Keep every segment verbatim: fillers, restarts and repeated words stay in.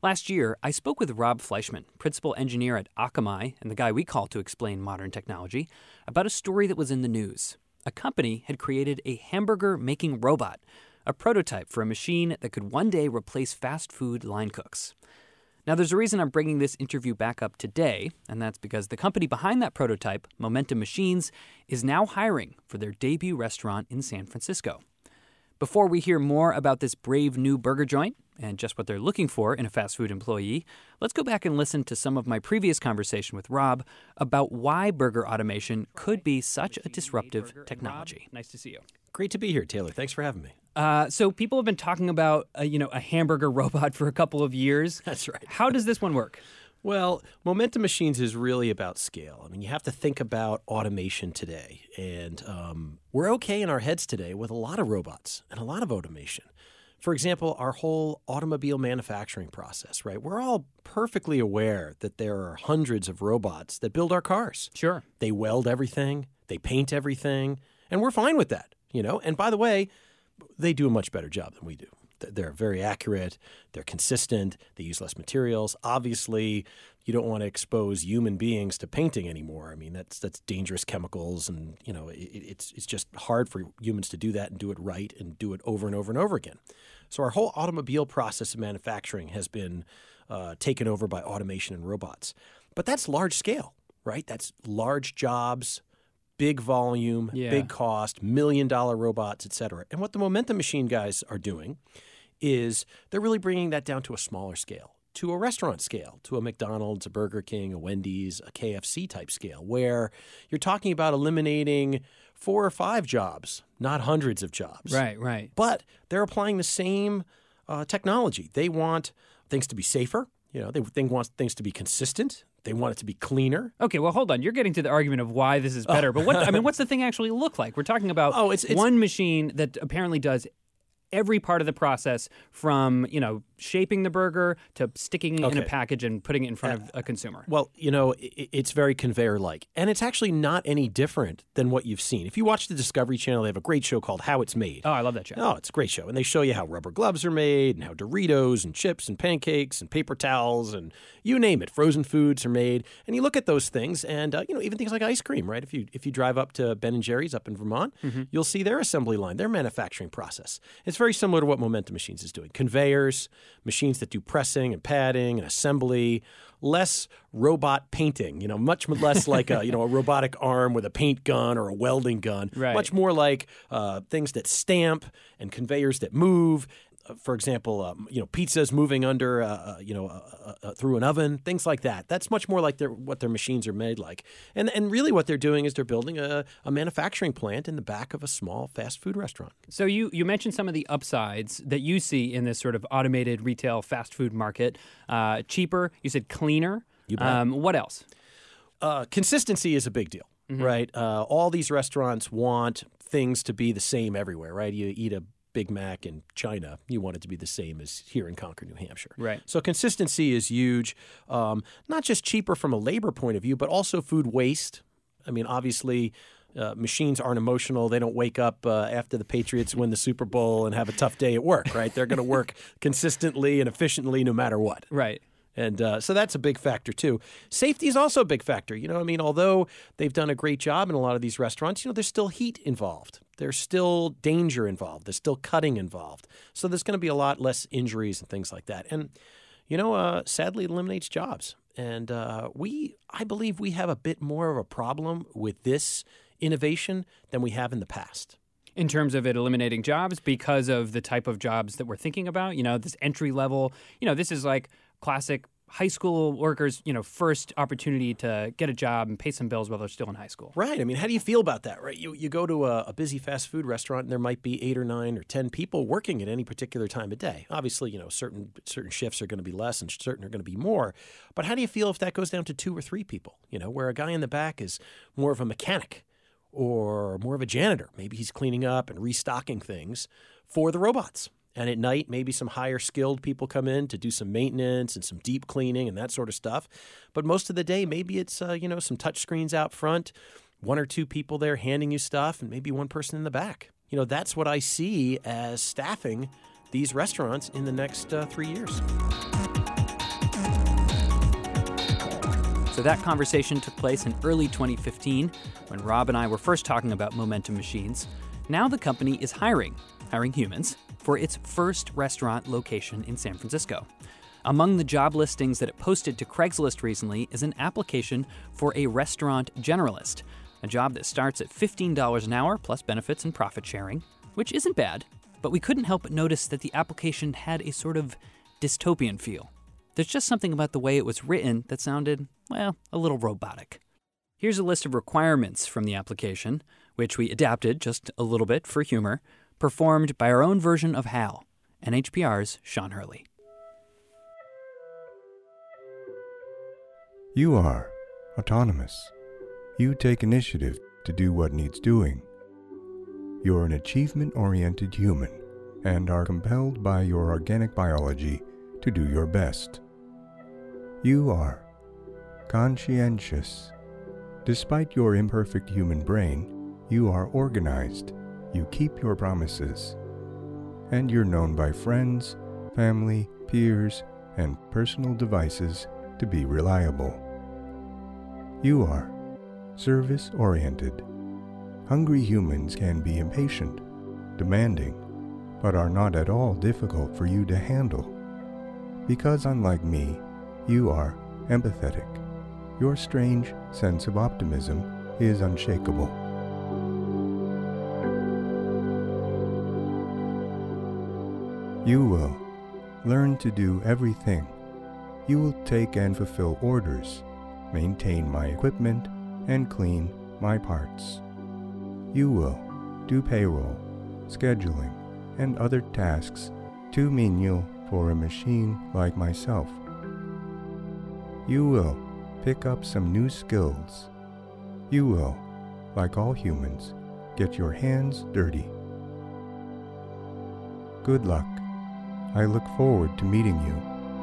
Last year, I spoke with Rob Fleischman, principal engineer at Akamai and the guy we call to explain modern technology, about a story that was in the news. A company had created a hamburger-making robot, a prototype for a machine that could one day replace fast food line cooks. Now, there's a reason I'm bringing this interview back up today, and that's because the company behind that prototype, Momentum Machines, is now hiring for their debut restaurant in San Francisco. Before we hear more about this brave new burger joint and just what they're looking for in a fast food employee, let's go back and listen to some of my previous conversation with Rob about why burger automation could be such a disruptive technology. Nice to see you. Great to be here, Taylor. Thanks for having me. Uh, so people have been talking about, uh, you know, a hamburger robot for a couple of years. That's right. How does this one work? Well, Momentum Machines is really about scale. I mean, you have to think about automation today. And um, we're okay in our heads today with a lot of robots and a lot of automation. For example, our whole automobile manufacturing process, right? We're all perfectly aware that there are hundreds of robots that build our cars. Sure. They weld everything, they paint everything, and we're fine with that, you know? And by the way, they do a much better job than we do. They're very accurate. They're consistent. They use less materials. Obviously, you don't want to expose human beings to painting anymore. I mean, that's that's dangerous chemicals, and you know, it, it's it's just hard for humans to do that and do it right and do it over and over and over again. So our whole automobile process of manufacturing has been uh, taken over by automation and robots. But that's large scale, right? That's large jobs, big volume, yeah. big cost, million-dollar robots, et cetera. And what the Momentum Machine guys are doing is they're really bringing that down to a smaller scale, to a restaurant scale, to a McDonald's, a Burger King, a Wendy's, a K F C type scale, where you're talking about eliminating four or five jobs, not hundreds of jobs. Right, right. But they're applying the same uh, technology. They want things to be safer. You know, they, they want things to be consistent. They want it to be cleaner. Okay, well, hold on. You're getting to the argument of why this is better. But what I mean, what's the thing actually look like? We're talking about oh, it's, it's, one machine that apparently does every part of the process, from, you know, shaping the burger to sticking it okay. in a package and putting it in front uh, of a consumer. Well, you know, it, it's very conveyor-like. And it's actually not any different than what you've seen. If you watch the Discovery Channel, they have a great show called How It's Made. Oh, I love that show. Oh, it's a great show. And they show you how rubber gloves are made and how Doritos and chips and pancakes and paper towels and you name it, frozen foods are made. And you look at those things and, uh, you know, even things like ice cream, right? If you if you drive up to Ben and Jerry's up in Vermont, mm-hmm. you'll see their assembly line, their manufacturing process. It's very similar to what Momentum Machines is doing. Conveyors, machines that do pressing and padding and assembly, less robot painting, you know, much less like a, you know, a robotic arm with a paint gun or a welding gun, right. much more like uh, things that stamp and conveyors that move. Uh, for example, um, you know, pizzas moving under, uh, uh, you know, uh, uh, through an oven, things like that. That's much more like their, what their machines are made like. And and really what they're doing is they're building a, a manufacturing plant in the back of a small fast food restaurant. So you, you mentioned some of the upsides that you see in this sort of automated retail fast food market. Uh, cheaper, you said cleaner. You bet. Um, what else? Uh, consistency is a big deal, mm-hmm. right? Uh, all these restaurants want things to be the same everywhere, right? You eat a Big Mac in China, you want it to be the same as here in Concord, New Hampshire. Right. So consistency is huge, um, not just cheaper from a labor point of view, but also food waste. I mean, obviously, uh, machines aren't emotional. They don't wake up uh, after the Patriots win the Super Bowl and have a tough day at work, right? They're going to work consistently and efficiently no matter what. Right. And uh, so that's a big factor, too. Safety is also a big factor. You know, I mean, although they've done a great job in a lot of these restaurants, you know, there's still heat involved. There's still danger involved. There's still cutting involved. So there's going to be a lot less injuries and things like that. And, you know, uh, sadly, it eliminates jobs. And uh, we, I believe we have a bit more of a problem with this innovation than we have in the past. In terms of it eliminating jobs because of the type of jobs that we're thinking about, you know, this entry level, you know, this is like classic high school workers, you know, first opportunity to get a job and pay some bills while they're still in high school. Right. I mean, how do you feel about that, right? You you go to a, a busy fast food restaurant and there might be eight or nine or ten people working at any particular time of day. Obviously, you know, certain certain shifts are going to be less and certain are going to be more. But how do you feel if that goes down to two or three people, you know, where a guy in the back is more of a mechanic or more of a janitor? Maybe he's cleaning up and restocking things for the robots. And at night, maybe some higher skilled people come in to do some maintenance and some deep cleaning and that sort of stuff. But most of the day, maybe it's, uh, you know, some touch screens out front, one or two people there handing you stuff, and maybe one person in the back. You know, that's what I see as staffing these restaurants in the next uh, three years. So that conversation took place in early twenty fifteen when Rob and I were first talking about Momentum Machines. Now the company is hiring, hiring humans, for its first restaurant location in San Francisco. Among the job listings that it posted to Craigslist recently is an application for a restaurant generalist, a job that starts at fifteen dollars an hour plus benefits and profit sharing, which isn't bad, but we couldn't help but notice that the application had a sort of dystopian feel. There's just something about the way it was written that sounded, well, a little robotic. Here's a list of requirements from the application, which we adapted just a little bit for humor, performed by our own version of Hal, N H P R's Sean Hurley. You are autonomous. You take initiative to do what needs doing. You're an achievement-oriented human and are compelled by your organic biology to do your best. You are conscientious. Despite your imperfect human brain, you are organized. You keep your promises. And you're known by friends, family, peers, and personal devices to be reliable. You are service-oriented. Hungry humans can be impatient, demanding, but are not at all difficult for you to handle. Because unlike me, you are empathetic. Your strange sense of optimism is unshakable. You will learn to do everything. You will take and fulfill orders, maintain my equipment, and clean my parts. You will do payroll, scheduling, and other tasks too menial for a machine like myself. You will pick up some new skills. You will, like all humans, get your hands dirty. Good luck. I look forward to meeting you.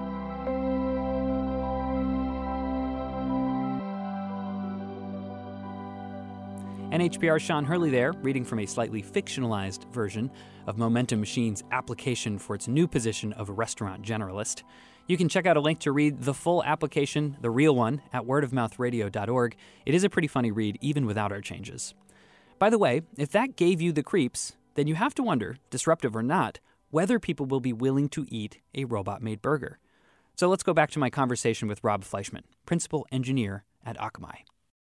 N H P R's Sean Hurley there, reading from a slightly fictionalized version of Momentum Machines' application for its new position of restaurant generalist. You can check out a link to read the full application, the real one, at word of mouth radio dot org. It is a pretty funny read, even without our changes. By the way, if that gave you the creeps, then you have to wonder, disruptive or not, whether people will be willing to eat a robot-made burger. So let's go back to my conversation with Rob Fleischman, principal engineer at Akamai.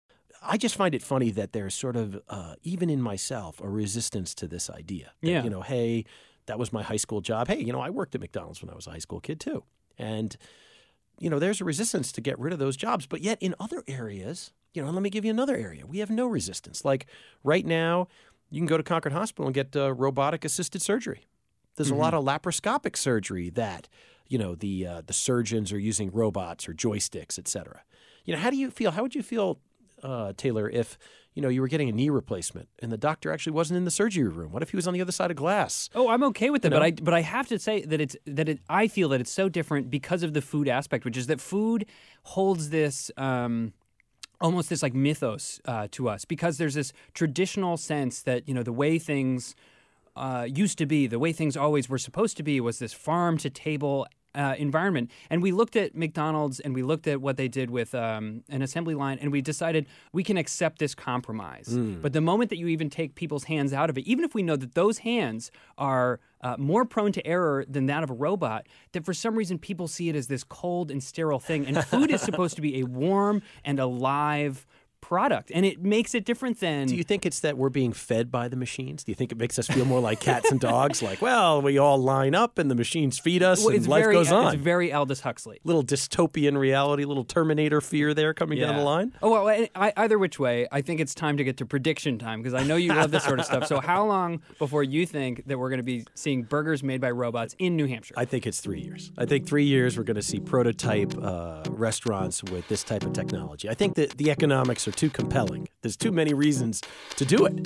I just find it funny that there's sort of, uh, even in myself, a resistance to this idea. That, Yeah. You know, hey, that was my high school job. Hey, you know, I worked at McDonald's when I was a high school kid too. And, you know, there's a resistance to get rid of those jobs. But yet in other areas, you know, and let me give you another area. We have no resistance. Like right now, you can go to Concord Hospital and get uh, robotic-assisted surgery. There's mm-hmm. a lot of laparoscopic surgery that, you know, the uh, the surgeons are using robots or joysticks, et cetera. You know, how do you feel? How would you feel, uh, Taylor, if, you know, you were getting a knee replacement and the doctor actually wasn't in the surgery room? What if he was on the other side of glass? Oh, I'm okay with it, You know? but I but I have to say that it's that it, I feel that it's so different because of the food aspect, which is that food holds this um, almost this like mythos uh, to us, because there's this traditional sense that, you know, the way things uh, used to be, the way things always were supposed to be, was this farm to table Uh, environment. And we looked at McDonald's and we looked at what they did with um, an assembly line, and we decided we can accept this compromise. Mm. But the moment that you even take people's hands out of it, even if we know that those hands are uh, more prone to error than that of a robot, that for some reason people see it as this cold and sterile thing. And food is supposed to be a warm and alive product, and it makes it different than... Do you think it's that we're being fed by the machines? Do you think it makes us feel more like cats and dogs? Like, well, we all line up and the machines feed us well, and it's life very, goes on. It's very Aldous Huxley. Little dystopian reality, little Terminator fear there coming Yeah. down the line? Oh, well, I, I, either which way, I think it's time to get to prediction time, because I know you love this sort of stuff. So how long before you think that we're going to be seeing burgers made by robots in New Hampshire? I think it's three years. I think three years we're going to see prototype uh, restaurants with this type of technology. I think that the economics are too compelling. There's too many reasons to do it.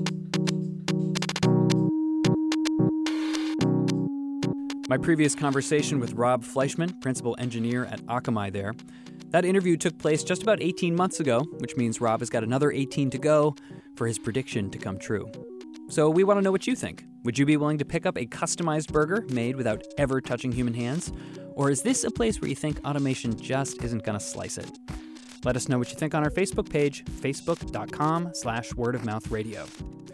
My previous conversation with Rob Fleischman, principal engineer at Akamai there, that interview took place just about eighteen months ago, which means Rob has got another eighteen to go for his prediction to come true. So we want to know what you think. Would you be willing to pick up a customized burger made without ever touching human hands? Or is this a place where you think automation just isn't going to slice it? Let us know what you think on our Facebook page, facebook.com slash wordofmouthradio.